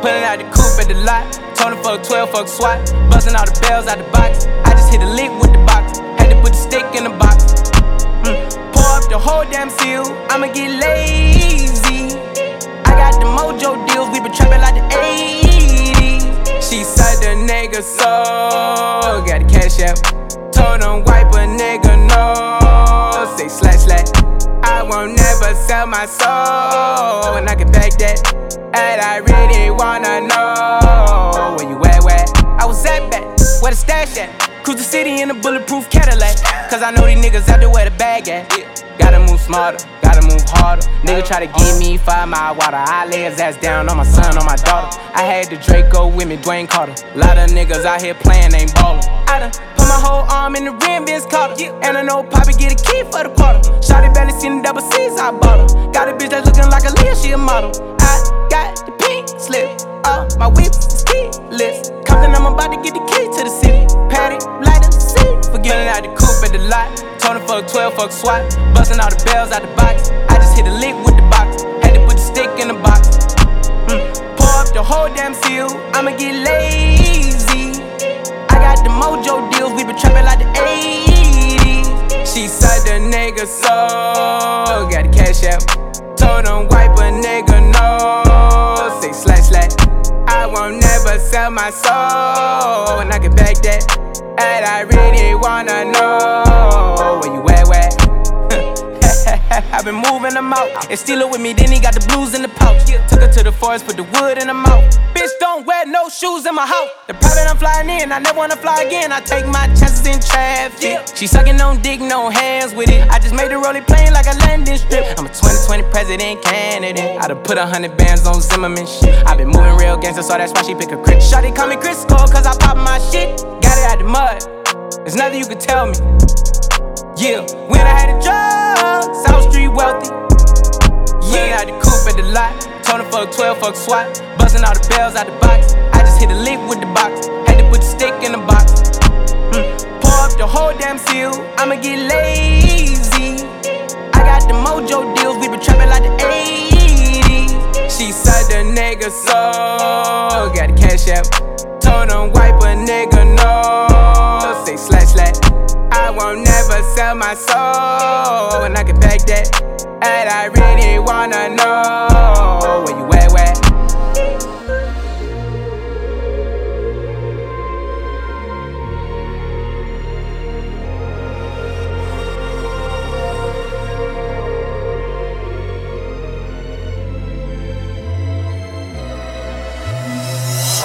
Pulling out the coupe at the lot. Told him fuck 12, fuck SWAT. Busting all the bells out the box. I just hit a lick with the box. Had to put the stick in the box. Pour up the whole damn seal. I'ma get lazy. I got the mojo deals. We been trapping like the 80s. She said the nigga so. Got the cash app. Told him wipe a nigga no. Say slash. I won't never sell my soul. And I can back that. And I really wanna know where you at, where? I was at back, where the stash at? Cruise the city in a bulletproof Cadillac. Cause I know these niggas out there where the bag at. Gotta move smarter, gotta move harder. Nigga try to give me 5 mile water. I lay his ass down on my son, on my daughter. I had the Draco with me, Dwayne Carter. Lot of niggas out here playing, ain't ballin'. I done put my whole arm in the rim, Vince Carter. And I know Poppy get a key for the quarter. Shawty barely seen the double C's, I bought her. Got a bitch that's looking like a Leah, she a model. I got the pink slip, my whip is keyless. Compton, I'm about to get the key to the city. Patty, light up the city. Forgetting out the coupe at the lot. Told him fuck 12, fuck SWAT. Busting all the bells out the box. I just hit a lick with the box. Had to put the stick in the box. Pour up the whole damn seal. I'ma get lazy. I got the mojo deals. We been trapping like the 80s. She said the nigga so. Got the cash app. Told him wipe a nigga no. Say slash. I won't never sell my soul. And I can back that. And I really wanna know where you at, where? I've been moving them out. And steal it with me, then he got the blues in the pouch. Took her to the forest, put the wood in her mouth. Bitch, don't wear no shoes in my house. The private I'm flying in, I never wanna fly again. I take my chances in traffic. She sucking on dick, no hands with it. I just made the rolling plane like a landing strip. I'm a 2020 president candidate. I done put 100 bands on Zimmerman shit. I been moving real gangster, so that's why she pick a crit. Shawty call me Crisco, cause I pop my shit. Got it out the mud, there's nothing you can tell me. Yeah, when I had the drugs, South Street wealthy. Yeah, I had the coupe at the lot. Told him fuck 12, fuck SWAT. Busting all the bells out the box. I just hit a lick with the box. Had to put the stick in the box. Pour up the whole damn seal. I'ma get lazy. I got the mojo deals. We been trapping like the 80s. She said the nigga so. Got the cash app. Told him wipe a nigga no. Say slash. I won't never sell my soul. And I can back that. And I really wanna know